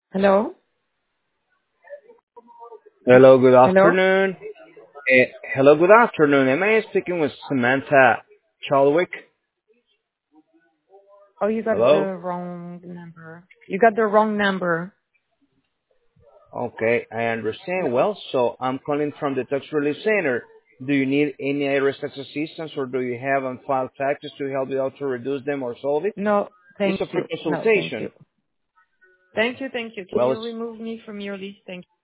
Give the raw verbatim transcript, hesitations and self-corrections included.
Hello? Hello, good Hello? afternoon. Eh, hello, good afternoon. Am I speaking with Samantha Chalwick? Oh, you got Hello? the wrong number. You got the wrong number. Okay, I understand. Well, so I'm calling from the Tax Relief Center. Do you need any I R S tax assistance or do you have on file taxes to help you out to reduce them or solve it? No, It's thank a free you. No, thank consultation. you. Thank you, thank you. Can Well, you it's remove me from your list? Thank